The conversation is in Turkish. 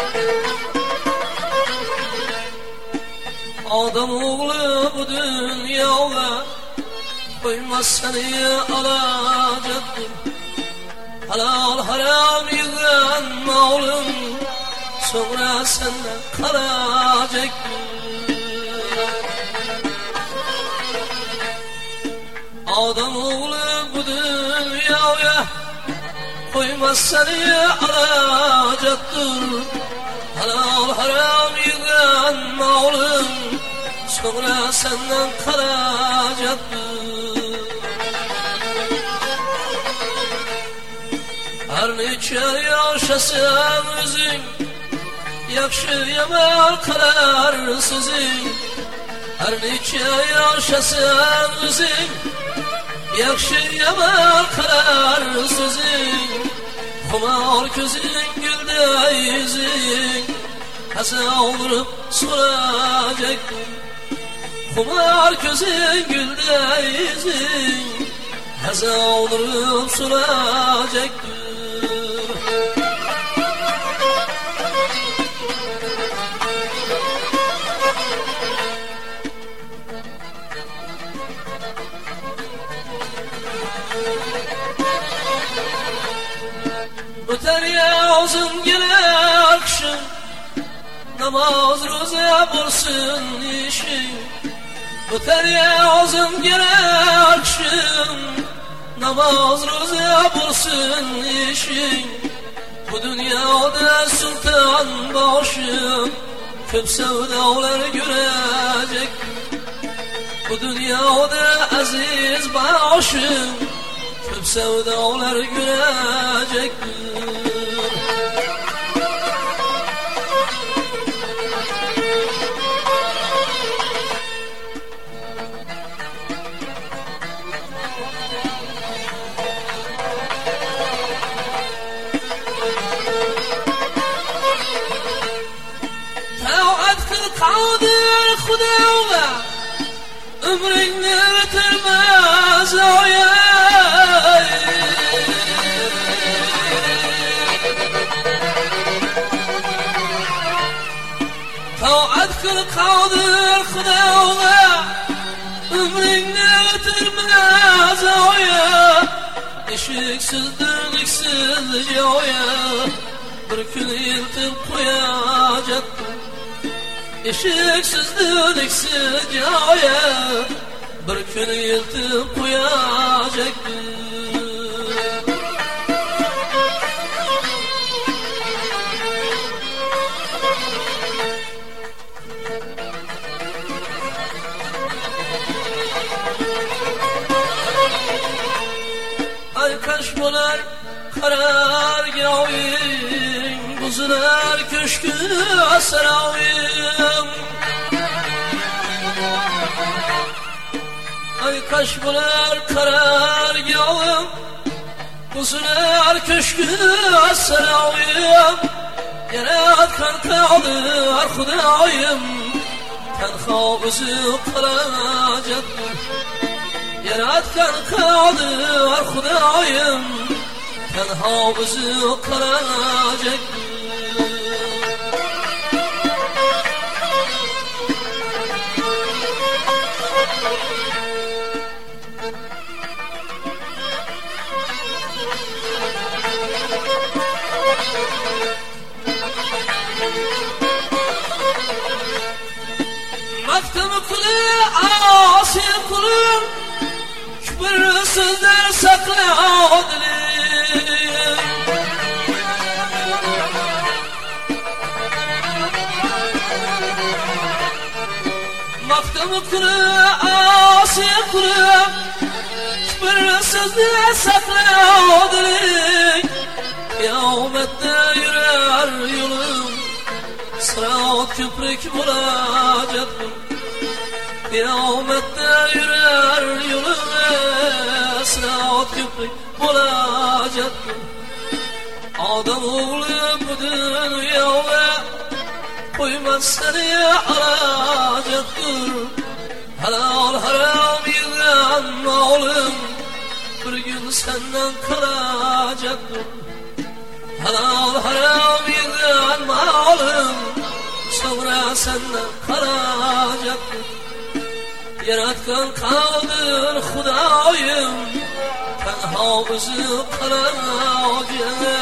Adam oğlu bu dünyaya koymaz seni alacaktır. Halal haram yığın oğlum, sonra senden kalacaktır. Adam oğlu bu dünyaya koymaz seni alacaktır. Halal haram yığın oğlum, sonra senden kalacaktır. Her neçe yaşasın özün, yakşı yaman kalar sözün. Her neçe yaşasın özün, yakşı yaman kalar sözün. Kumar gözün gülde yüzün, hasa olup soracak. Kumar gözün gülde yüzün, hasa olup soracak. Öter yazın gelir kışın, namaz roza bulsun işin. Öter yazın gelir kışın, namaz roza bulsun işin. Bu dünyada sultan başım, köp sevdalar görecek. Bu dünyada aziz başım, köp sevdalar görecek. Kadir Xudoga ömringni bitirmaz oya. Taat qil Qodir Xudoga ömringni bitirmaz oya. Eshiksiz dirliksiz joya bir kun yiltib qo'yajak. Eşiksiz dönüksüz joya bir kun yiltib qo'yajak. Ay kaş bo'lar qarorgohing, buzilar ko'shki asroyim. Ay kaş bo'lar qarorgohim, buzilar ko'shki asroyim. Yaratgan Qodir Xudoyim, tanho o'zi qolajak. Yaratgan Qodir Xudoyim, tanho o'zi qolajak. Maktam kuli asil kulum, kibrsizdir sakla dilim. Maktam kuli asil kulum, kibrsizdir sakla dilim. Kıyamette yürür yolum, sırat köprük bulacak. Kıyamette yürür yolum, sırat köprük bulacak. Adam oğlu bu dünyaya koymaz seni alacaktır. Halal haram yığın oğlum, bir gün senden kalacaktır. halal haram yediren malım sonra senden kalacak. Yaratgan kaldır Hudayım tenha özü kalacak.